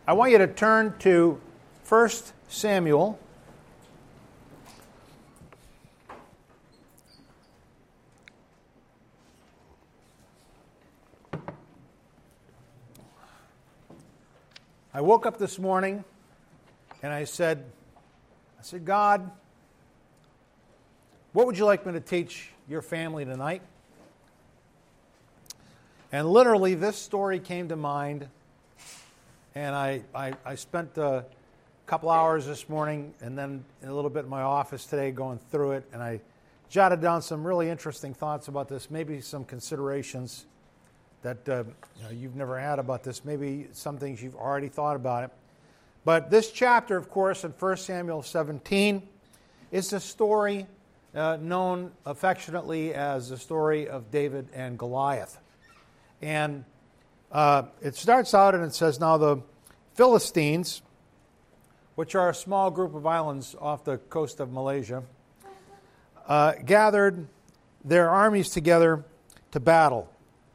I want you to turn to 1 Samuel. I woke up this morning and I said, God, what would you like me to teach your family tonight? And literally this story came to mind, and I spent a couple hours this morning and then a little bit in my office today going through it, and I jotted down some really interesting thoughts about this, maybe some considerations that you've never had about this, maybe some things you've already thought about it. But this chapter, of course, in 1 Samuel 17, is the story known affectionately as the story of David and Goliath. And it starts out and it says, now the Philistines, which are a small group of islands off the coast of Malaysia, gathered their armies together to battle.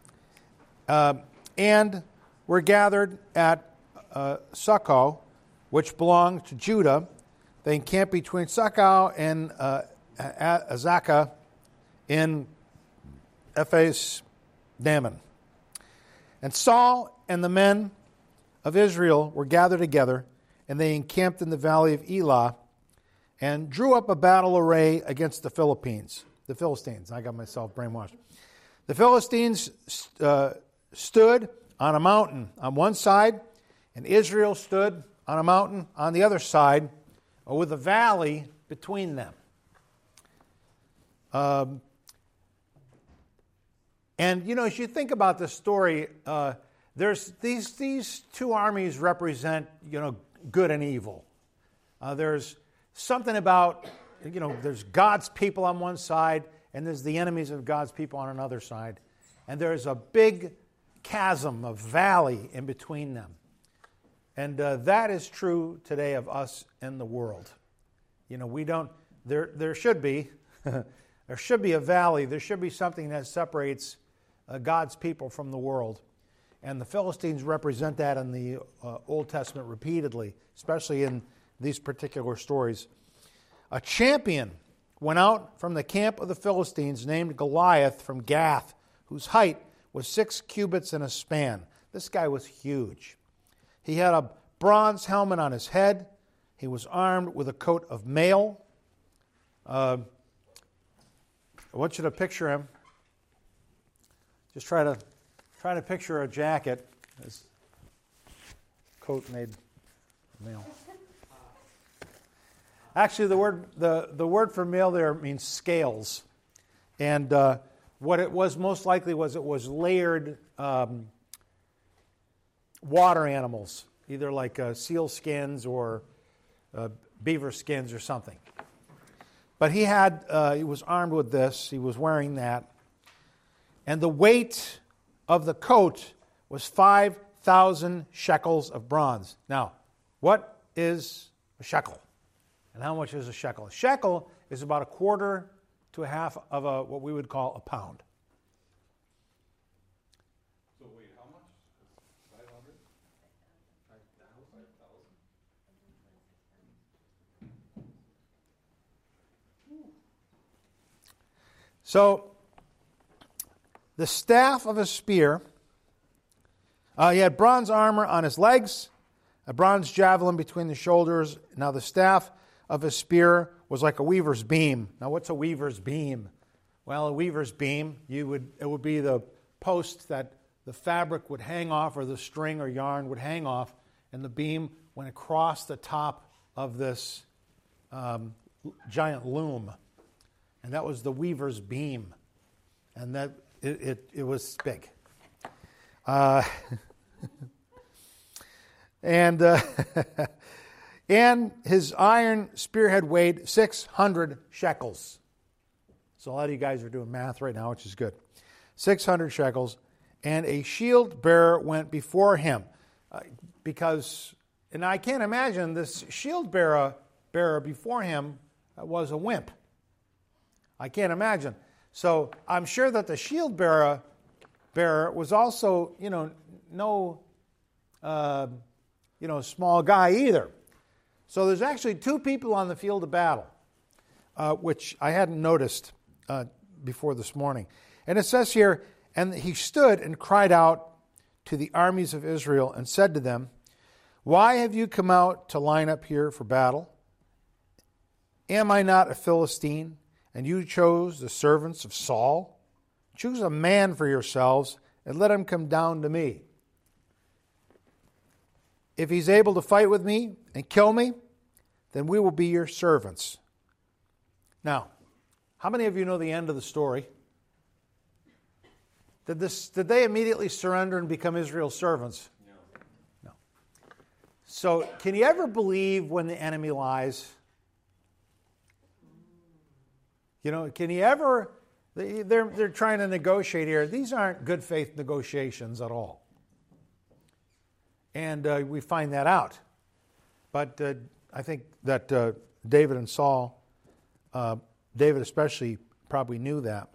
And were gathered at Succoth, which belonged to Judah. They encamped between Succoth and Azekah in Ephes Dammim. And Saul and the men of Israel were gathered together, and they encamped in the valley of Elah, and drew up a battle array against the Philistines. I got myself brainwashed. The Philistines stood on a mountain on one side, and Israel stood on a mountain on the other side, with a valley between them. And, as you think about this story, there's these two armies represent, good and evil. There's something about, there's God's people on one side, and there's the enemies of God's people on another side. And there's a big chasm, a valley in between them. And that is true today of us and the world. We don't, there should be, there should be a valley, there should be something that separates God's people from the world. And the Philistines represent that in the Old Testament repeatedly, especially in these particular stories. A champion went out from the camp of the Philistines named Goliath from Gath, whose height was 6 cubits and a span. This guy was huge. He had a bronze helmet on his head. He was armed with a coat of mail. I want you to picture him. Just try to picture a jacket. His coat made of mail. Actually, the word for mail there means scales, and what it was most likely was it was layered water animals, either like seal skins or beaver skins or something. But he was armed with this. He was wearing that. And the weight of the coat was 5,000 shekels of bronze. Now, what is a shekel? And how much is a shekel? A shekel is about a quarter to a half of what we would call a pound. So wait, how much? 500? 5,000? So, the staff of a spear, he had bronze armor on his legs, a bronze javelin between the shoulders. Now the staff of a spear was like a weaver's beam. Now what's a weaver's beam? Well, a weaver's beam, it would be the post that the fabric would hang off, or the string or yarn would hang off, and the beam went across the top of this giant loom. And that was the weaver's beam. And that it was big. And his iron spearhead weighed 600 shekels. So a lot of you guys are doing math right now, which is good. 600 shekels. And a shield bearer went before him. And I can't imagine this shield bearer before him was a wimp. I can't imagine. So I'm sure that the shield bearer was also, no small guy either. So there's actually two people on the field of battle, which I hadn't noticed before this morning. And it says here, and he stood and cried out to the armies of Israel and said to them, "Why have you come out to line up here for battle? Am I not a Philistine, and you chose the servants of Saul? Choose a man for yourselves, and let him come down to me. If he's able to fight with me and kill me, then we will be your servants." Now, how many of you know the end of the story? Did they immediately surrender and become Israel's servants? No. So, can you ever believe when the enemy lies? Can you ever? They're trying to negotiate here. These aren't good faith negotiations at all. And we find that out. But I think that David and Saul, David especially, probably knew that.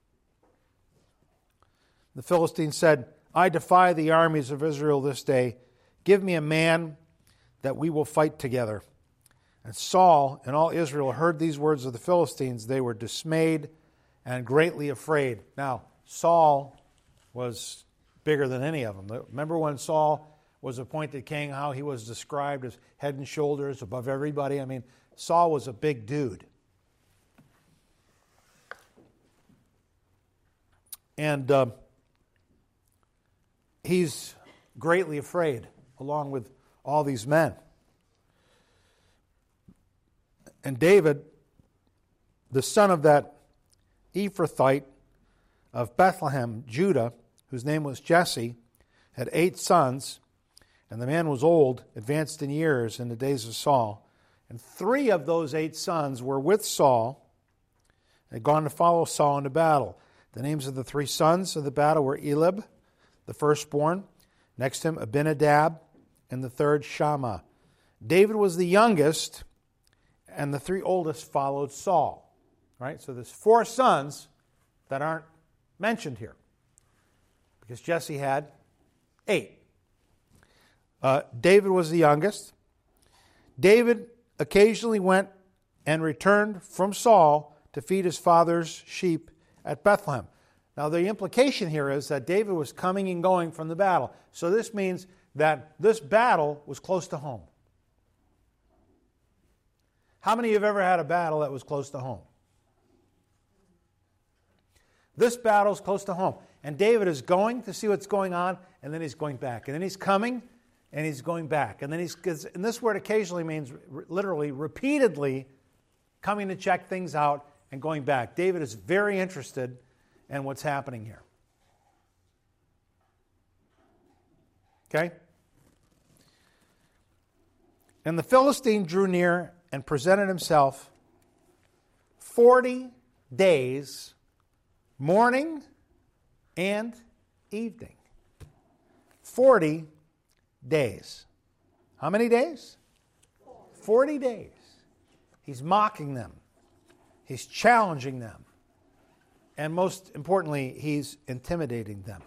The Philistine said, "I defy the armies of Israel this day. Give me a man that we will fight together." And Saul and all Israel heard these words of the Philistines. They were dismayed and greatly afraid. Now, Saul was bigger than any of them. Remember when Saul was appointed king, how he was described as head and shoulders above everybody? I mean, Saul was a big dude. And he's greatly afraid, along with all these men. And David, the son of that Ephrathite of Bethlehem, Judah, whose name was Jesse, had 8 sons, and the man was old, advanced in years in the days of Saul. And 3 of those 8 sons were with Saul, and had gone to follow Saul into battle. The names of the 3 sons of the battle were Eliab, the firstborn, next to him Abinadab, and the third Shammah. David was the youngest, and the 3 oldest followed Saul. Right? So there's 4 sons that aren't mentioned here, because Jesse had 8. David was the youngest. David occasionally went and returned from Saul to feed his father's sheep at Bethlehem. Now the implication here is that David was coming and going from the battle. So this means that this battle was close to home. How many of you have ever had a battle that was close to home? This battle is close to home. And David is going to see what's going on, and then he's going back. And then he's coming, and he's going back. And then and this word occasionally means literally, repeatedly coming to check things out and going back. David is very interested in what's happening here. Okay? And the Philistine drew near and presented himself 40 days, morning and evening. 40 days. How many days? 40 days. He's mocking them. He's challenging them. And most importantly, he's intimidating them.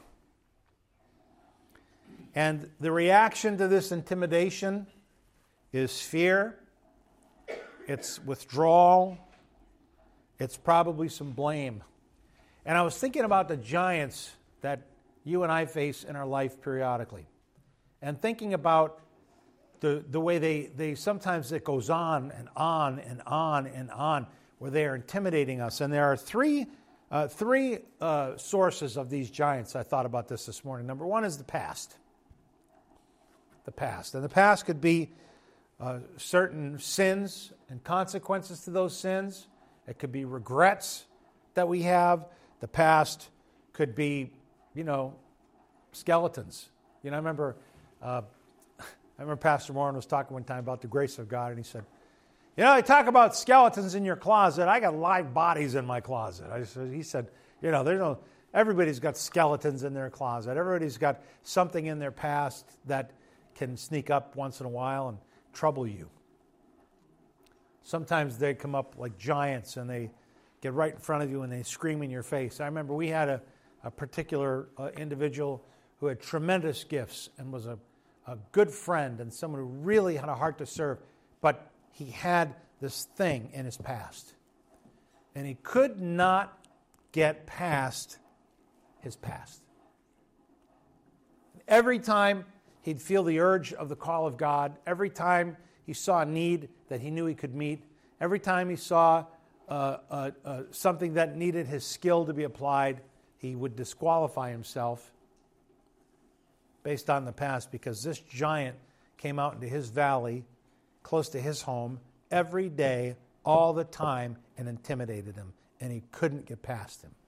And the reaction to this intimidation is fear. It's withdrawal. It's probably some blame. And I was thinking about the giants that you and I face in our life periodically. And thinking about the way they sometimes it goes on and on and on and on, where they are intimidating us. And there are three sources of these giants. I thought about this morning. Number one is the past. The past. And the past could be certain sins and consequences to those sins. It could be regrets that we have. The past could be, skeletons. I remember Pastor Warren was talking one time about the grace of God, and he said, they talk about skeletons in your closet. I got live bodies in my closet. He said, everybody's got skeletons in their closet. Everybody's got something in their past that can sneak up once in a while and trouble you. Sometimes they come up like giants and they get right in front of you and they scream in your face. I remember we had a particular individual who had tremendous gifts and was a good friend and someone who really had a heart to serve, but he had this thing in his past. And he could not get past his past. Every time he'd feel the urge of the call of God, every time he saw a need that he knew he could meet, every time he saw something that needed his skill to be applied, he would disqualify himself based on the past, because this giant came out into his valley, close to his home, every day, all the time, and intimidated him, and he couldn't get past him.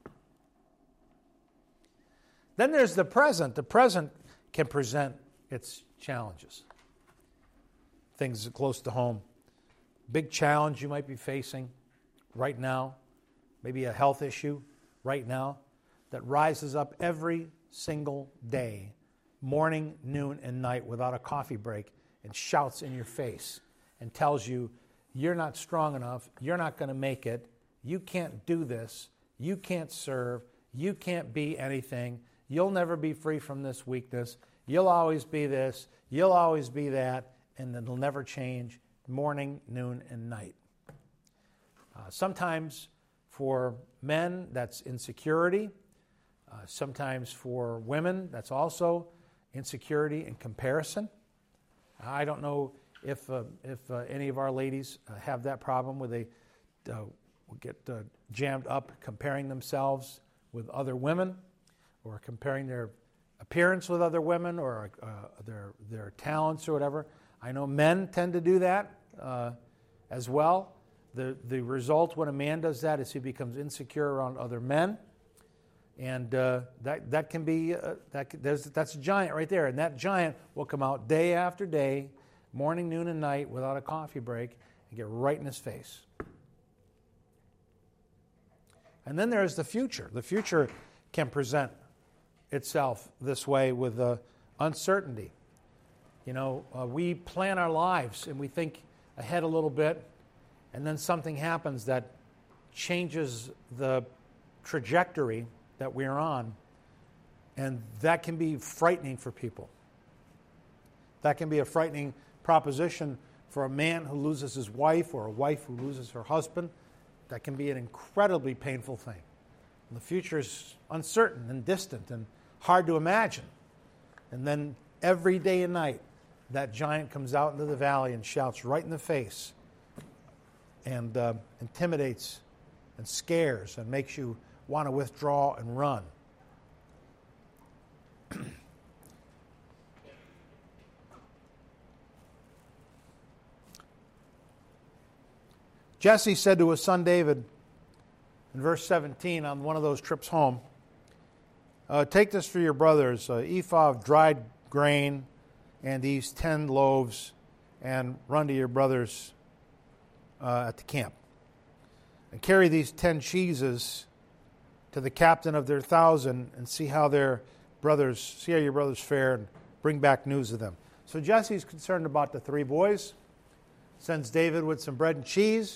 Then there's the present. The present can present its challenges. Things close to home. Big challenge you might be facing right now, maybe a health issue right now that rises up every single day, morning, noon, and night without a coffee break, and shouts in your face and tells you, you're not strong enough, you're not going to make it, you can't do this, you can't serve, you can't be anything, you'll never be free from this weakness, you'll always be this, you'll always be that, and it'll never change, morning, noon, and night. Sometimes for men, that's insecurity. Sometimes for women, that's also insecurity and comparison. I don't know if any of our ladies have that problem where they get jammed up comparing themselves with other women, or comparing their appearance with other women, or their talents or whatever. I know men tend to do that as well. The result when a man does that is he becomes insecure around other men. And that can be, that's a giant right there. And that giant will come out day after day, morning, noon, and night, without a coffee break, and get right in his face. And then there's the future. The future can present itself this way with uncertainty. You know, we plan our lives and we think ahead a little bit, and then something happens that changes the trajectory that we're on, and that can be frightening for people. That can be a frightening proposition for a man who loses his wife, or a wife who loses her husband. That can be an incredibly painful thing. And the future is uncertain and distant and hard to imagine. And then every day and night, that giant comes out into the valley and shouts right in the face, and intimidates and scares and makes you want to withdraw and run. Jesse said to his son David in verse 17 on one of those trips home, take this for your brothers, an ephah of dried grain and these 10 loaves, and run to your brothers at the camp. And carry these 10 cheeses to the captain of their 1,000 and see how your brothers fare, and bring back news of them. So Jesse's concerned about the 3 boys, sends David with some bread and cheese,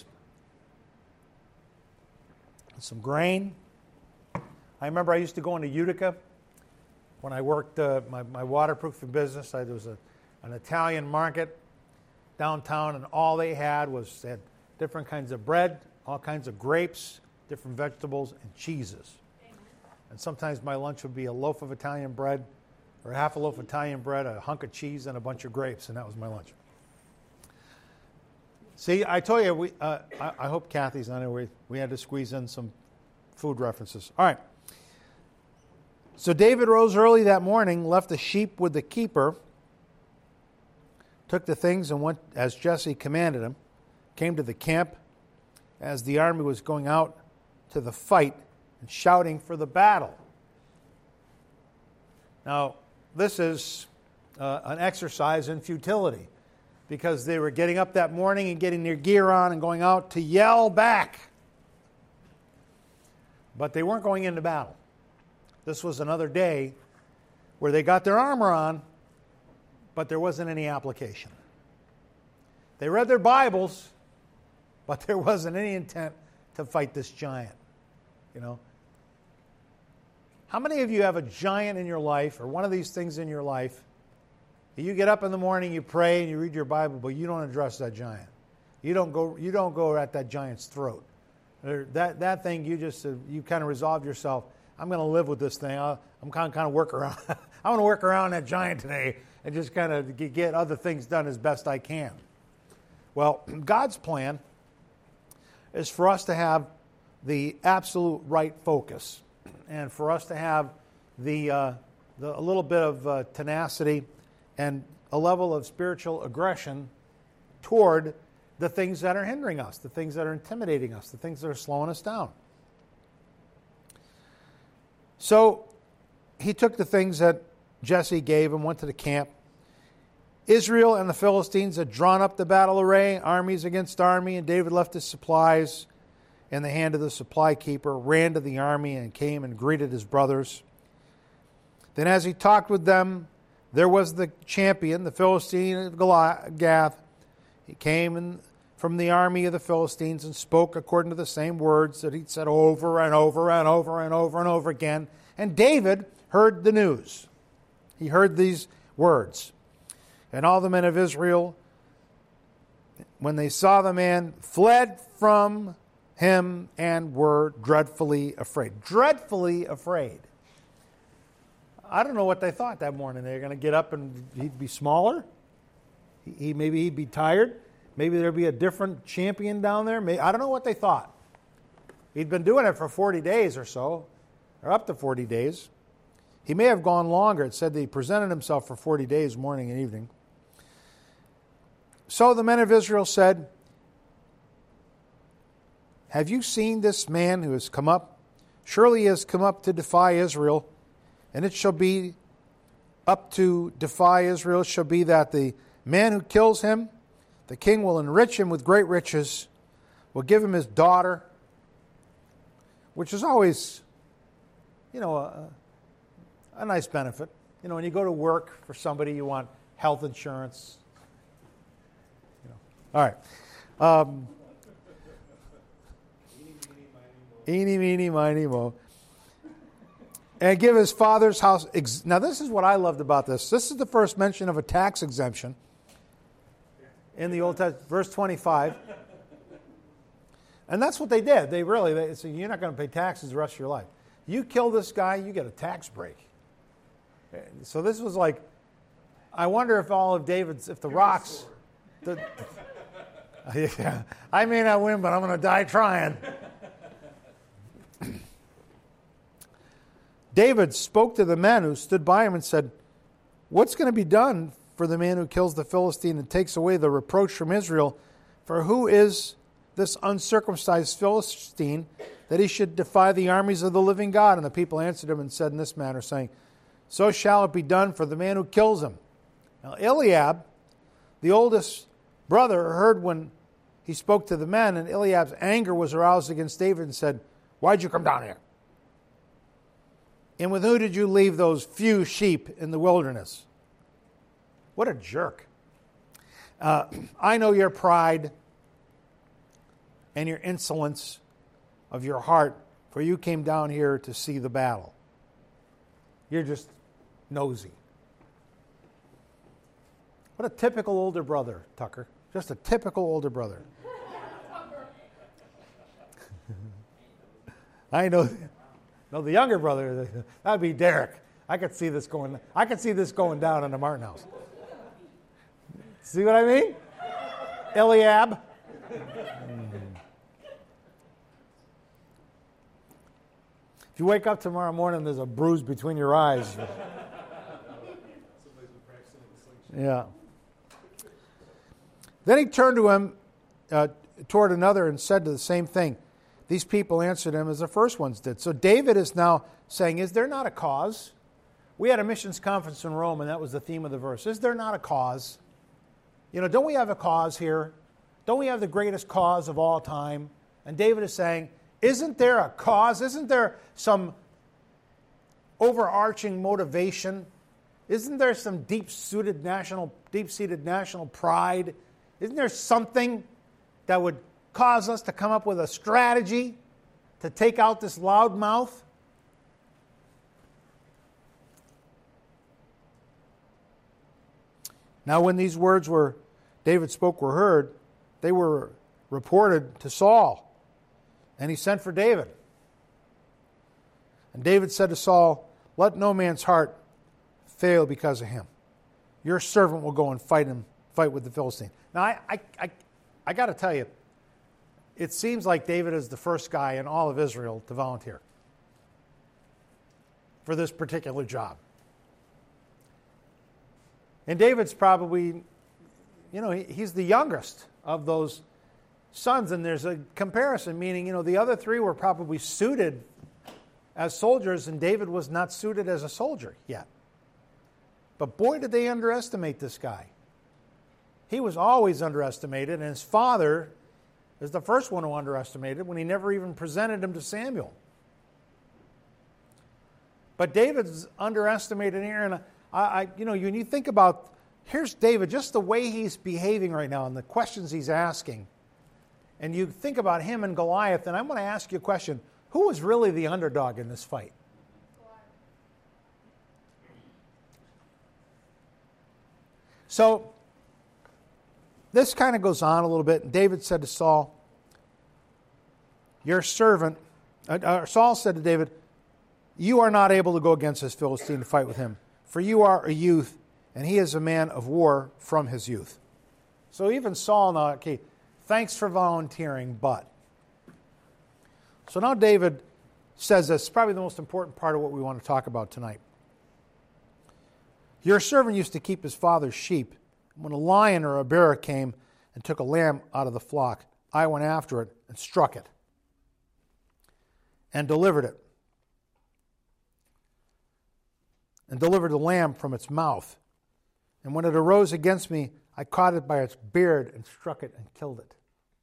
and some grain. I remember I used to go into Utica when I worked my waterproofing business. There was an Italian market downtown, and all they had different kinds of bread, all kinds of grapes, different vegetables, and cheeses. Amen. And sometimes my lunch would be a loaf of Italian bread, or half a loaf of Italian bread, a hunk of cheese, and a bunch of grapes, and that was my lunch. See, I told you, I hope Kathy's on it. We had to squeeze in some food references. All right. So David rose early that morning, left the sheep with the keeper, took the things and went as Jesse commanded him, came to the camp as the army was going out to the fight and shouting for the battle. Now, this is an exercise in futility, because they were getting up that morning and getting their gear on and going out to yell back. But they weren't going into battle. This was another day where they got their armor on, but there wasn't any application. They read their Bibles, but there wasn't any intent to fight this giant. You know? How many of you have a giant in your life, or one of these things in your life, You get up in the morning, you pray, and you read your Bible, but you don't address that giant. You don't go at that giant's throat. That thing, you kind of resolve yourself. I'm going to live with this thing. I'm kind of work around. I want to work around that giant today and just kind of get other things done as best I can. Well, God's plan is for us to have the absolute right focus, and for us to have a little bit of tenacity and a level of spiritual aggression toward the things that are hindering us, the things that are intimidating us, the things that are slowing us down. So he took the things that Jesse gave and went to the camp. Israel and the Philistines had drawn up the battle array, armies against army, and David left his supplies in the hand of the supply keeper, ran to the army, and came and greeted his brothers. Then as he talked with them, there was the champion, the Philistine of Goliath. He came from the army of the Philistines and spoke according to the same words that he'd said over and over and over and over and over again. And David heard the news. He heard these words. And all the men of Israel, when they saw the man, fled from him and were dreadfully afraid. Dreadfully afraid. I don't know what they thought that morning. They're going to get up and he'd be smaller. Maybe he'd be tired. Maybe there'd be a different champion down there. I don't know what they thought. He'd been doing it for 40 days or so, or up to 40 days. He may have gone longer. It said that he presented himself for 40 days, morning and evening. So the men of Israel said, "Have you seen this man who has come up? Surely he has come up to defy Israel. And it shall be up to defy Israel, it shall be that the man who kills him, the king will enrich him with great riches, will give him his daughter," which is always, a nice benefit. When you go to work for somebody, you want health insurance. All right. Eeny, meeny, miny, mo. And give his father's house. Now, this is what I loved about this. This is the first mention of a tax exemption in the Old Testament, verse 25. And that's what they did. They said, you're not going to pay taxes the rest of your life. You kill this guy, you get a tax break. So this was like, I wonder if if the rocks. Yeah, I may not win, but I'm going to die trying. David spoke to the men who stood by him and said, "What's going to be done for the man who kills the Philistine and takes away the reproach from Israel? For who is this uncircumcised Philistine that he should defy the armies of the living God?" And the people answered him and said in this manner, saying, "So shall it be done for the man who kills him." Now Eliab, the oldest brother, heard when he spoke to the men, and Eliab's anger was aroused against David and said, "Why'd you come down here? And with who did you leave those few sheep in the wilderness?" What a jerk. I know your pride and your insolence of your heart, for you came down here to see the battle. You're just nosy. What a typical older brother, Tucker. Just a typical older brother. I know. No, the younger brother, that would be Derek. I could see this going down in the Martin house. See what I mean? Eliab. If you wake up tomorrow morning, there's a bruise between your eyes. Yeah. Then he turned to him toward another and said to the same thing. These people answered him as the first ones did. So David is now saying, is there not a cause? We had a missions conference in Rome, and that was the theme of the verse. Is there not a cause? Don't we have a cause here? Don't we have the greatest cause of all time? And David is saying, isn't there a cause? Isn't there some overarching motivation? Isn't there some deep-seated national pride? Isn't there something that would cause us to come up with a strategy to take out this loudmouth? Now when these words David spoke were heard, they were reported to Saul, and he sent for David. And David said to Saul, "Let no man's heart fail because of him. Your servant will go and fight with the Philistine." Now I got to tell you, it seems like David is the first guy in all of Israel to volunteer for this particular job. And David's probably, he's the youngest of those sons, and there's a comparison, meaning, the other three were probably suited as soldiers, and David was not suited as a soldier yet. But boy, did they underestimate this guy. He was always underestimated, and his father is the first one who underestimated when he never even presented him to Samuel. But David's underestimated here, and when you think about, here's David, just the way he's behaving right now and the questions he's asking, and you think about him and Goliath, and I'm going to ask you a question. Who was really the underdog in this fight? So, this kind of goes on a little bit. And David said to Saul, Saul said to David, "You are not able to go against this Philistine to fight with him, for you are a youth, and he is a man of war from his youth." So even Saul now, okay, thanks for volunteering, but. So now David says this, probably the most important part of what we want to talk about tonight. "Your servant used to keep his father's sheep. When a lion or a bear came and took a lamb out of the flock, I went after it and struck it and delivered it, and delivered the lamb from its mouth. And when it arose against me, I caught it by its beard and struck it and killed it.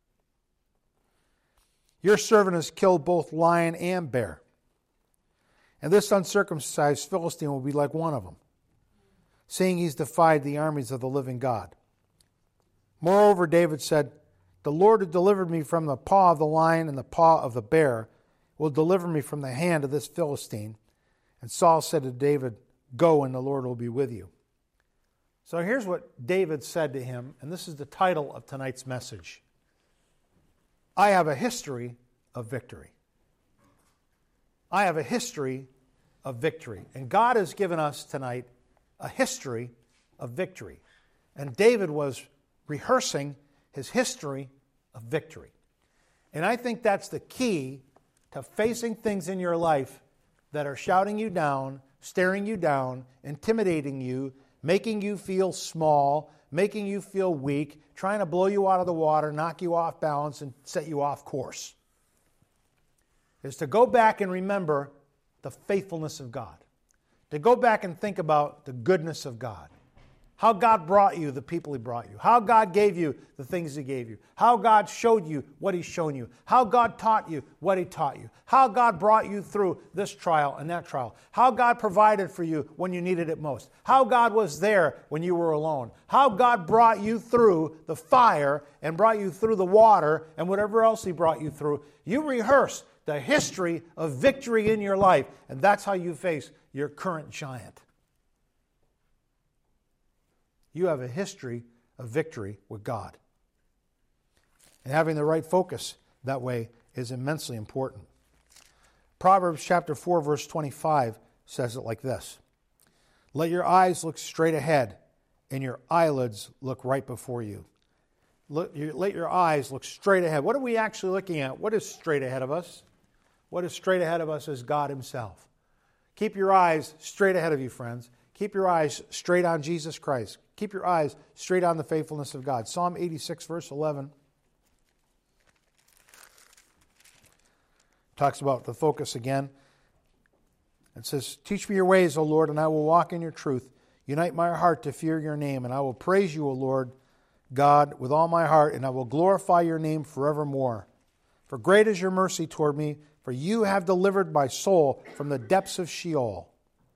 Your servant has killed both lion and bear, and this uncircumcised Philistine will be like one of them, seeing he's defied the armies of the living God." Moreover, David said, "The Lord who delivered me from the paw of the lion and the paw of the bear will deliver me from the hand of this Philistine." And Saul said to David, "Go, and the Lord will be with you." So here's what David said to him, and this is the title of tonight's message. I have a history of victory. I have a history of victory. And God has given us tonight a history of victory. And David was rehearsing his history of victory. And I think that's the key to facing things in your life that are shouting you down, staring you down, intimidating you, making you feel small, making you feel weak, trying to blow you out of the water, knock you off balance, and set you off course. Is to go back and remember the faithfulness of God. To go back and think about the goodness of God. How God brought you the people He brought you. How God gave you the things He gave you. How God showed you what He's shown you. How God taught you what He taught you. How God brought you through this trial and that trial. How God provided for you when you needed it most. How God was there when you were alone. How God brought you through the fire and brought you through the water and whatever else He brought you through. You rehearse the history of victory in your life, and that's how you face your current giant. You have a history of victory with God. And having the right focus that way is immensely important. Proverbs chapter 4, verse 25 says it like this. Let your eyes look straight ahead, and your eyelids look right before you. Let your eyes look straight ahead. What are we actually looking at? What is straight ahead of us? What is straight ahead of us is God Himself. Keep your eyes straight ahead of you, friends. Keep your eyes straight on Jesus Christ. Keep your eyes straight on the faithfulness of God. Psalm 86, verse 11, talks about the focus again. It says, Teach me your ways, O Lord, and I will walk in your truth. Unite my heart to fear your name, and I will praise you, O Lord God, with all my heart, and I will glorify your name forevermore. For great is your mercy toward me, for you have delivered my soul from the depths of Sheol.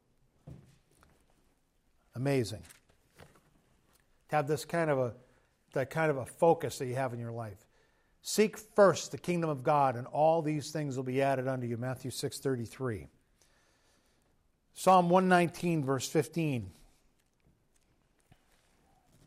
Amazing. To have that kind of a focus that you have in your life. Seek first the kingdom of God, and all these things will be added unto you. Matthew 6:33. Psalm 119, verse 15.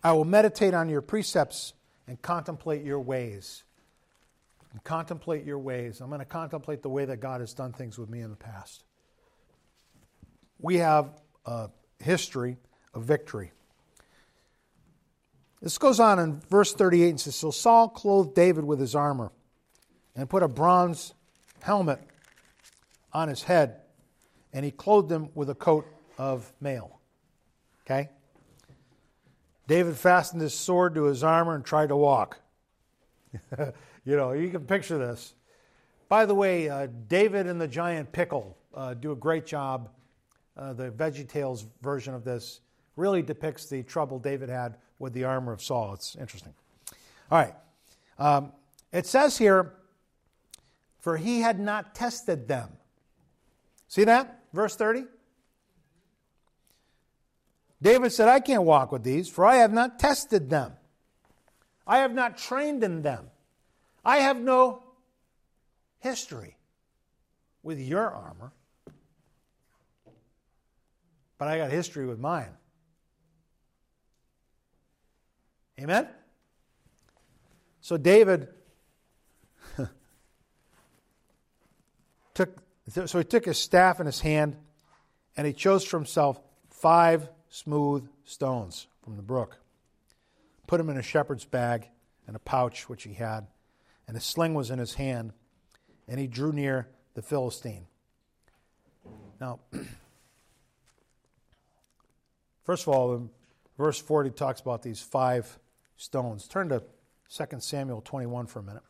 I will meditate on your precepts and contemplate your ways. And contemplate your ways. I'm going to contemplate the way that God has done things with me in the past. We have a history of victory. This goes on in verse 38 and says, So Saul clothed David with his armor and put a bronze helmet on his head, and he clothed him with a coat of mail. Okay? David fastened his sword to his armor and tried to walk. You can picture this. By the way, David and the Giant Pickle do a great job. The VeggieTales version of this really depicts the trouble David had with the armor of Saul. It's interesting. All right. It says here, for he had not tested them. See that? Verse 30. David said, I can't walk with these, for I have not tested them. I have not trained in them. I have no history with your armor, but I got history with mine. Amen? So David took his staff in his hand, and he chose for himself 5 smooth stones from the brook, put them in a shepherd's bag and a pouch which he had, and a sling was in his hand, and he drew near the Philistine. Now, first of all, in verse 40 talks about these 5 stones. Turn to 2 Samuel 21 for a minute.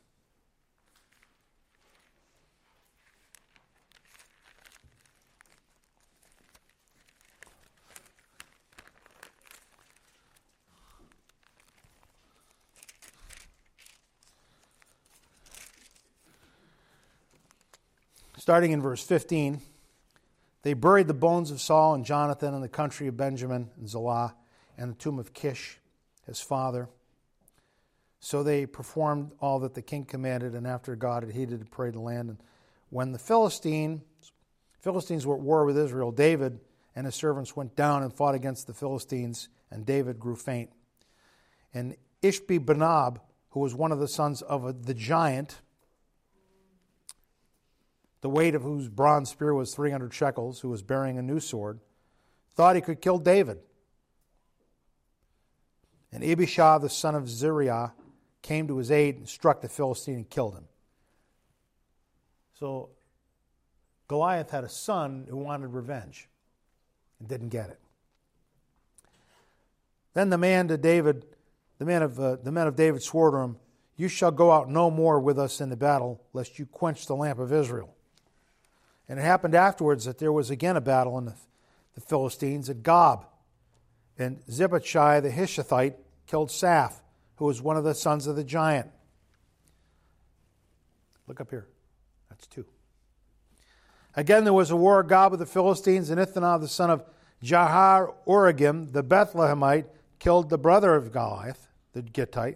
Starting in verse 15, they buried the bones of Saul and Jonathan in the country of Benjamin and Zelah and the tomb of Kish, his father. So they performed all that the king commanded, and after God had heeded to pray the land. And when the Philistines were at war with Israel, David and his servants went down and fought against the Philistines, and David grew faint. And Ishbi-Benob, who was one of the sons of the giant, the weight of whose bronze spear was 300 shekels, who was bearing a new sword, thought he could kill David. And Abishai, the son of Zeruiah, came to his aid and struck the Philistine and killed him. So Goliath had a son who wanted revenge and didn't get it. Then the men of David swore to him, You shall go out no more with us in the battle, lest you quench the lamp of Israel. And it happened afterwards that there was again a battle in the Philistines at Gob. And Zebachai the Hishithite killed Saph, who was one of the sons of the giant. Look up here. That's 2. Again, there was a war at Gob with the Philistines, and Ithanah the son of Jahar-Oregim, the Bethlehemite, killed the brother of Goliath, the Gittite.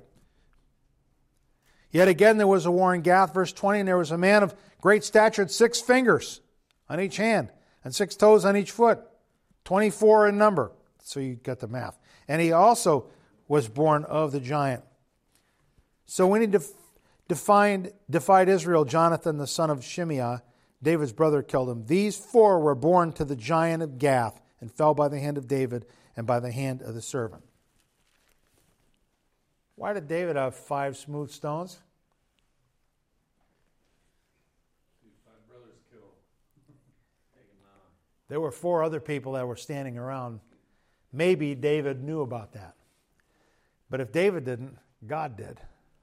Yet again there was a war in Gath, verse 20, and there was a man of great stature with 6 fingers on each hand and 6 toes on each foot, 24 in number. So you get the math. And he also was born of the giant. So when he defied Israel, Jonathan the son of Shimeah, David's brother, killed him. These 4 were born to the giant of Gath and fell by the hand of David and by the hand of the servant. Why did David have 5 smooth stones? 5 brothers killed. Taken down. There were 4 other people that were standing around. Maybe David knew about that. But if David didn't, God did.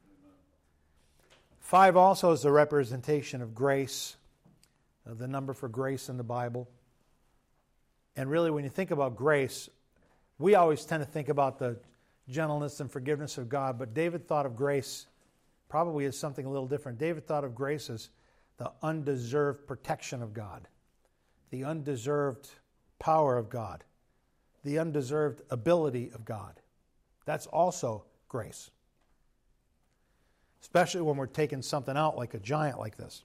5 also is the representation of grace, the number for grace in the Bible. And really, when you think about grace, we always tend to think about the gentleness and forgiveness of God, but David thought of grace probably as something a little different. David thought of grace as the undeserved protection of God, the undeserved power of God, the undeserved ability of God. That's also grace, especially when we're taking something out like a giant like this.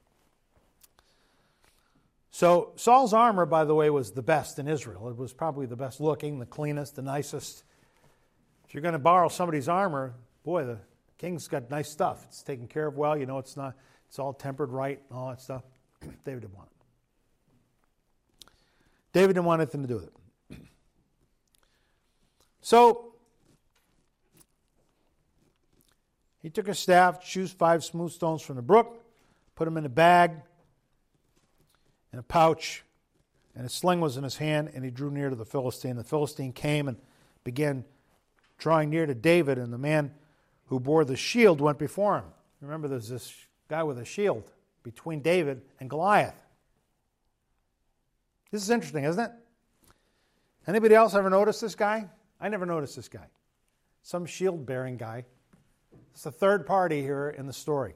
So Saul's armor, by the way, was the best in Israel. It was probably the best looking, the cleanest, the nicest. If you're going to borrow somebody's armor, boy, the king's got nice stuff. It's taken care of well. It's all tempered right and all that stuff. David didn't want it. David didn't want anything to do with it. So he took a staff, chose 5 smooth stones from the brook, put them in a bag, in a pouch, and a sling was in his hand, and he drew near to the Philistine. The Philistine came and began drawing near to David, and the man who bore the shield went before him. Remember, there's this guy with a shield between David and Goliath. This is interesting, isn't it? Anybody else ever noticed this guy? I never noticed this guy. Some shield-bearing guy. It's the third party here in the story.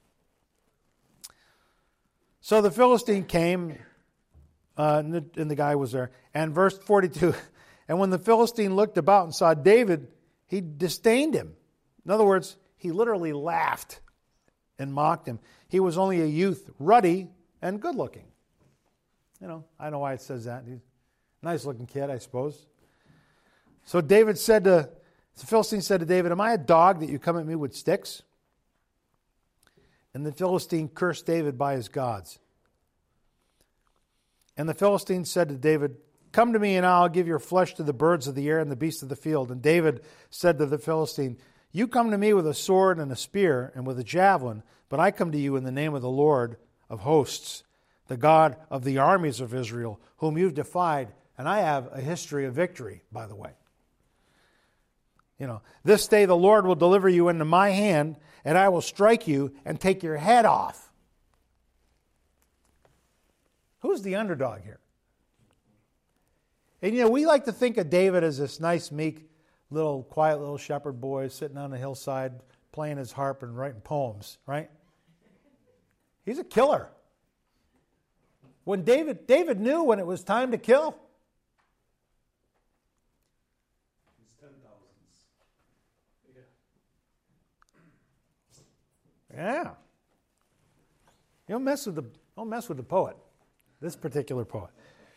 So the Philistine came, and the guy was there. And verse 42, and when the Philistine looked about and saw David, he disdained him. In other words, he literally laughed and mocked him. He was only a youth, ruddy and good-looking. I know why it says that. He's a nice-looking kid, I suppose. So the Philistine said to David, am I a dog that you come at me with sticks? And the Philistine cursed David by his gods. And the Philistine said to David, come to me and I'll give your flesh to the birds of the air and the beasts of the field. And David said to the Philistine, you come to me with a sword and a spear and with a javelin, but I come to you in the name of the Lord of hosts, the God of the armies of Israel, whom you've defied. And I have a history of victory, by the way. This day the Lord will deliver you into my hand, and I will strike you and take your head off. Who's the underdog here? And we like to think of David as this nice, meek, quiet little shepherd boy sitting on the hillside playing his harp and writing poems, right? He's a killer. When David knew when it was time to kill. He's 10,000s. Yeah. Don't mess with the poet. This particular poet.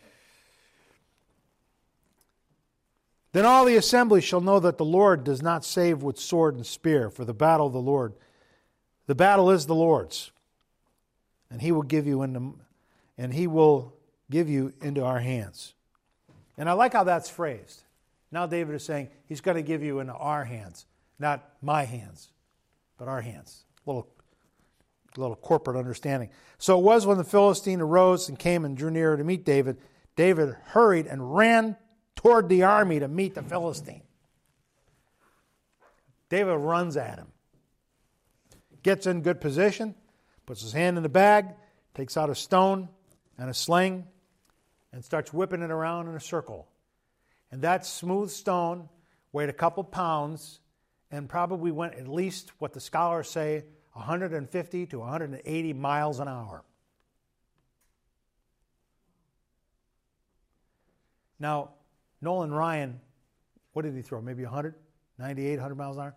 Then all the assembly shall know that the Lord does not save with sword and spear, for the battle of the Lord. The battle is the Lord's, and He will give you into our hands. And I like how that's phrased. Now David is saying He's going to give you into our hands, not my hands, but our hands. Little corporate understanding. So it was when the Philistine arose and came and drew nearer to meet David, David hurried and ran toward the army to meet the Philistine. David runs at him. Gets in good position, puts his hand in the bag, takes out a stone and a sling, and starts whipping it around in a circle. And that smooth stone weighed a couple pounds and probably went at least, what the scholars say, 150 to 180 miles an hour. Now, Nolan Ryan, what did he throw? Maybe 100, 98, 100 miles an hour?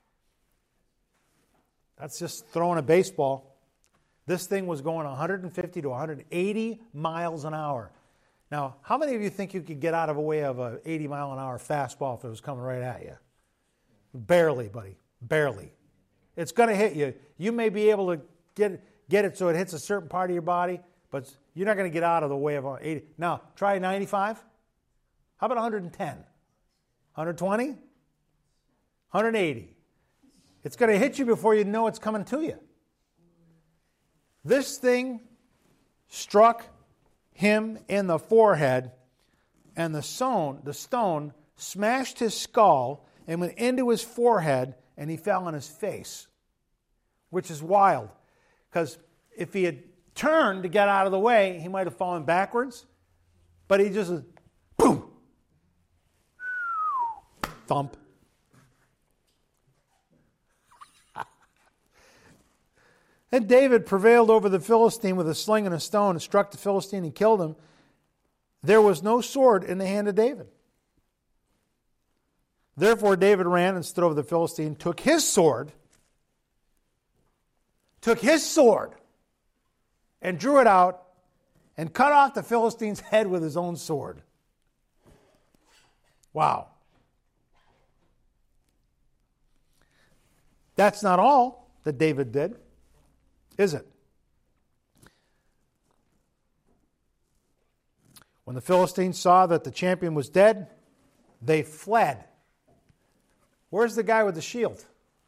That's just throwing a baseball. This thing was going 150 to 180 miles an hour. Now, how many of you think you could get out of the way of an 80 mile an hour fastball if it was coming right at you? Barely, buddy. Barely. It's going to hit you. You may be able to get it so it hits a certain part of your body, but you're not going to get out of the way of 80. Now, try 95. How about 110? 120? 180. It's going to hit you before you know it's coming to you. This thing struck him in the forehead, and the stone smashed his skull and went into his forehead, and he fell on his face, which is wild. Because if he had turned to get out of the way, he might have fallen backwards, but he just, boom, thump. And David prevailed over the Philistine with a sling and a stone and struck the Philistine and killed him. There was no sword in the hand of David. Therefore David ran and stood over the Philistine, took his sword, and drew it out and cut off the Philistine's head with his own sword. Wow. That's not all that David did, is it? When the Philistines saw that the champion was dead, they fled. Where's the guy with the shield?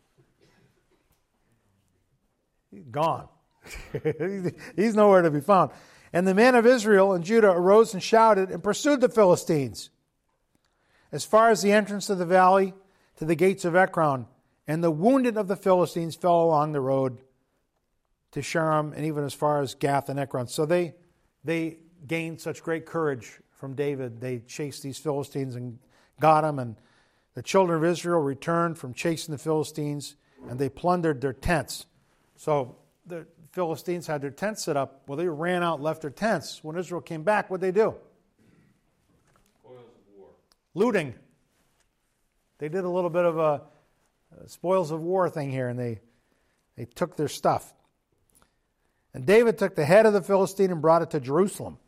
He's gone. He's nowhere to be found. And the men of Israel and Judah arose and shouted and pursued the Philistines as far as the entrance of the valley to the gates of Ekron. And the wounded of the Philistines fell along the road to Sharam and even as far as Gath and Ekron. So they gained such great courage from David. They chased these Philistines and got them. And the children of Israel returned from chasing the Philistines, and they plundered their tents. So the Philistines had their tents set up. Well, they ran out and left their tents. When Israel came back, what did they do? Spoils of war. Looting. They did a little bit of a spoils of war thing here, and they took their stuff. And David took the head of the Philistine and brought it to Jerusalem.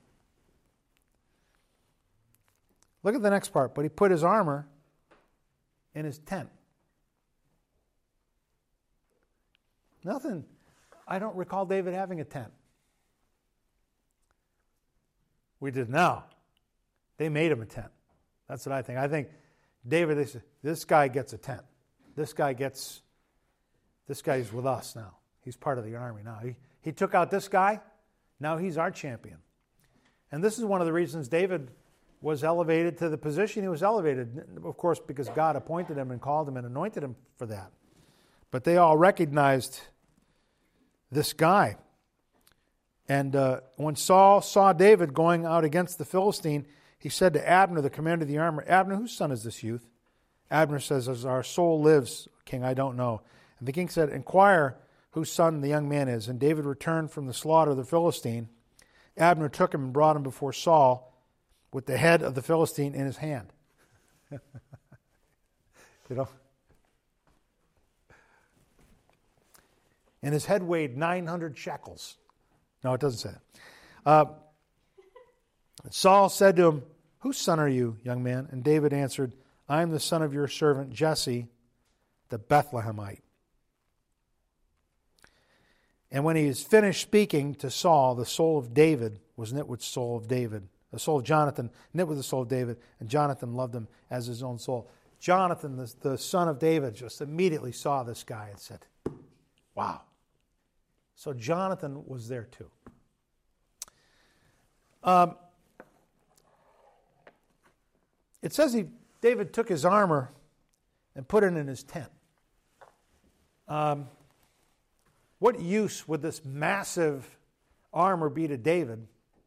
Look at the next part. But he put his armor in his tent. Nothing. I don't recall David having a tent. We did now. They made him a tent. That's what I think. I think David, they said, this guy gets a tent. This guy's with us now. He's part of the army now. He took out this guy. Now he's our champion. And this is one of the reasons David was elevated to the position he was elevated. Of course, because God appointed him and called him and anointed him for that. But they all recognized this guy. And when Saul saw David going out against the Philistine, he said to Abner, the commander of the army, Abner, whose son is this youth? Abner says, as our soul lives, King, I don't know. And the king said, inquire whose son the young man is. And David returned from the slaughter of the Philistine. Abner took him and brought him before Saul with the head of the Philistine in his hand. You know? And his head weighed 900 shekels. No, it doesn't say that. Saul said to him, whose son are you, young man? And David answered, I am the son of your servant Jesse, the Bethlehemite. And when he is finished speaking to Saul, the soul of David was knit with the soul of David. The soul of Jonathan knit with the soul of David, and Jonathan loved him as his own soul. Jonathan, the son of David, just immediately saw this guy and said, wow. So Jonathan was there too. It says David took his armor and put it in his tent. What use would this massive armor be to David?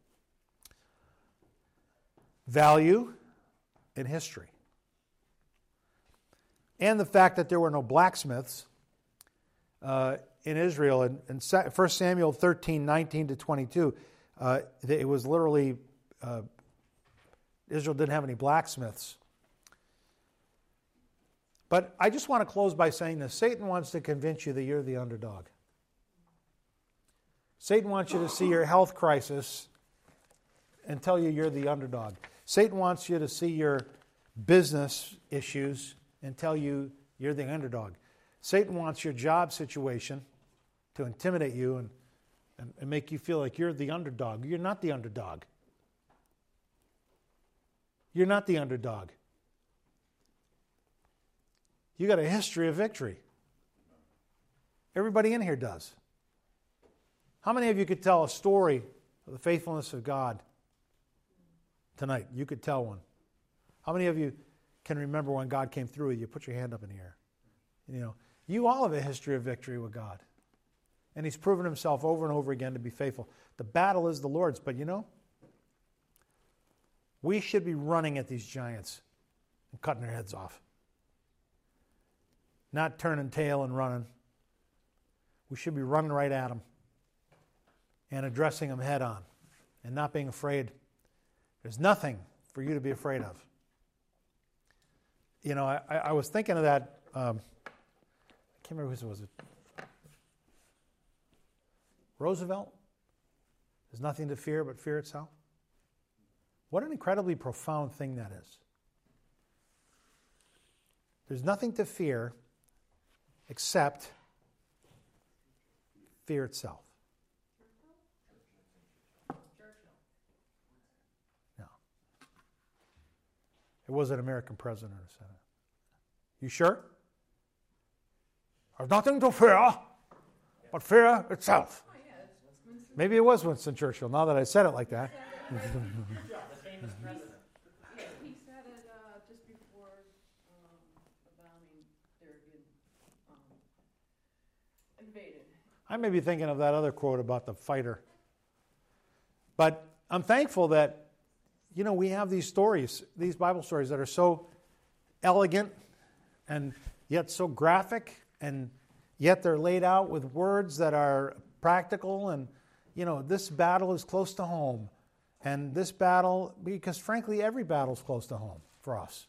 Value in history. And the fact that there were no blacksmiths in Israel. In 1 Samuel 13, 19 to 22, it was literally, Israel didn't have any blacksmiths. But I just want to close by saying this. Satan wants to convince you that you're the underdog. Satan wants you to see your health crisis and tell you you're the underdog. Satan wants you to see your business issues and tell you you're the underdog. Satan wants your job situation to intimidate you and make you feel like you're the underdog. You're not the underdog. You're not the underdog. You got a history of victory. Everybody in here does. How many of you could tell a story of the faithfulness of God tonight? You could tell one. How many of you can remember when God came through with you? Put your hand up in the air. You know, you all have a history of victory with God. And He's proven Himself over and over again to be faithful. The battle is the Lord's, but you know, we should be running at these giants and cutting their heads off. Not turning tail and running. We should be running right at them and addressing them head on and not being afraid. There's nothing for you to be afraid of. You know, I was thinking of that. I can't remember who was it. Roosevelt? There's nothing to fear but fear itself. What an incredibly profound thing that is. There's nothing to fear except fear itself. No. It was an American president who said it. You sure? There's nothing to fear but fear itself. Maybe it was Winston Churchill, now that I said it like that. The famous president. He said it just before the bombing there invaded. I may be thinking of that other quote about the fighter. But I'm thankful that, we have these stories, these Bible stories that are so elegant and yet so graphic, and yet they're laid out with words that are practical. And, this battle is close to home. And this battle, because frankly, every battle is close to home for us.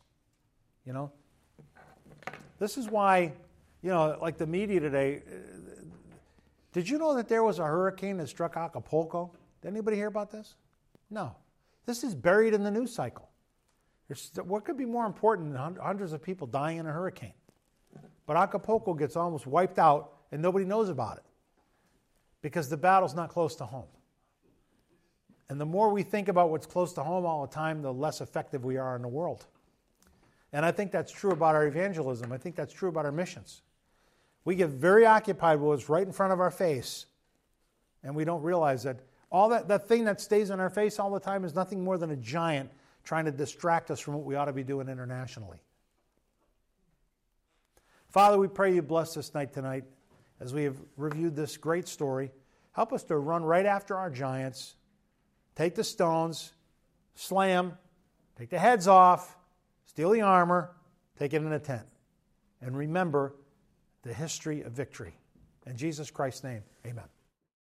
This is why, like the media today, did you know that there was a hurricane that struck Acapulco? Did anybody hear about this? No. This is buried in the news cycle. What could be more important than hundreds of people dying in a hurricane? But Acapulco gets almost wiped out, and nobody knows about it because the battle's not close to home. And the more we think about what's close to home all the time, the less effective we are in the world. And I think that's true about our evangelism. I think that's true about our missions. We get very occupied with what's right in front of our face, and we don't realize that all that thing that stays in our face all the time is nothing more than a giant trying to distract us from what we ought to be doing internationally. Father, we pray you bless this night tonight as we have reviewed this great story. Help us to run right after our giants, take the stones, slay them, take the heads off, steal the armor, take it in a tent. And remember the history of victory. In Jesus Christ's name, amen.